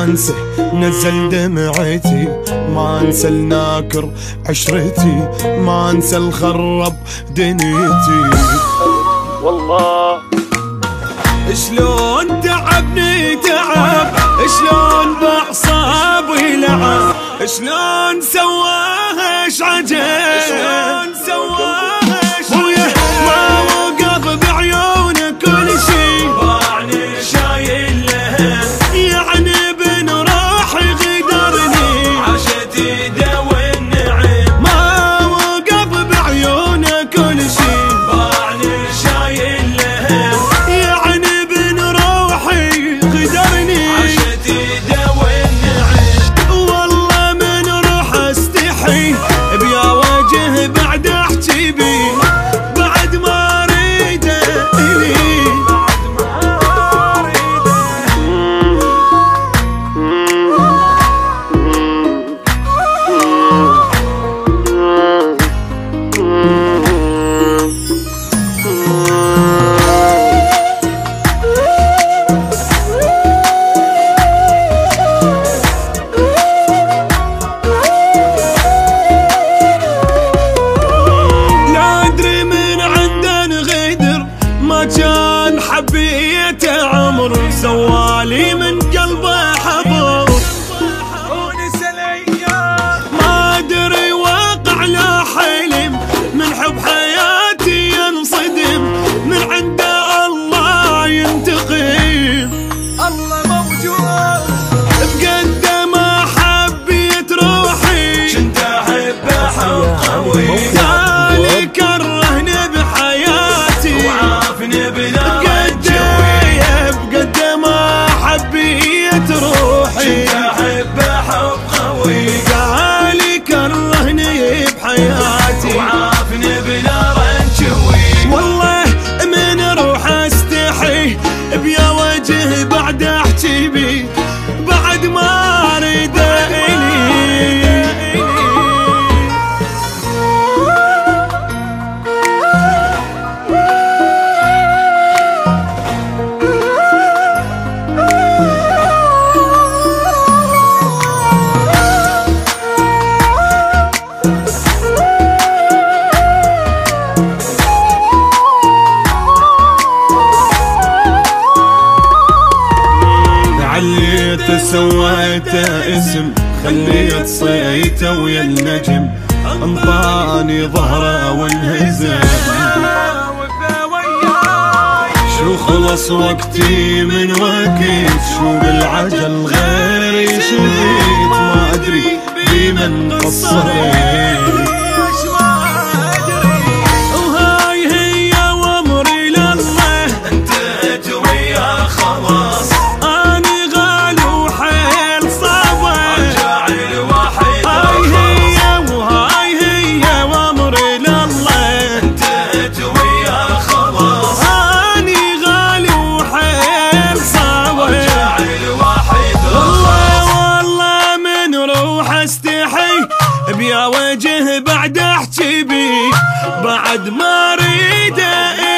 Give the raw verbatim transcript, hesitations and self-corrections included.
انسى نزل دمعتي، ما انسى الناكر عشرتي، ما انسى الخرب دنيتي. والله شلون تعبني تعب، شلون باعصابي لعب، شلون سواها ايش عجب، شلون سواها ايش عجب. ما وقف بعيونه كل شي، باعني شايل له، يعني بن روحي غدرني عشت دو النعم. ما وقف بعيونه كل شي، باعني شايل له، يعني بن روحي غدرني عشت دو النعم. والله من روح استحي بيا وجه بعد احكي بيه، بعد ما اريده الي، بعد ما اريده. لا ادري من عندن غدر، ما كان حبيته عمر، سوالي من قلبه حضر ونسى الايام. ما ادري واقع لا حلم، من حب حياتي ينصدم، من عنده الله ينتقم. الله موجود بقد ما حبيت روحي، كنت احبه حب قوي، تالي كرهني بحياتي وعافني بلا رجوي. بقد ما حبيت روحي، كنت احبه حب قوي، تالي كرهني بحياتي وعافني بلا رجوي. والله من اروح استحي بيا وجه بعد احكي بيه، بعد ما اريد الي. عليت سويته اسم، خليت صيته ويا النجم، انطاني ظهره وانهزم. شو خلص وقتي من وقت، شو بالعجل غير شريت، ما ادري بمن قصرت. وهاي هي وامري لله، انتهت ويا خلاص، بيا وجه بعد احكي بيه، بعد ما اريده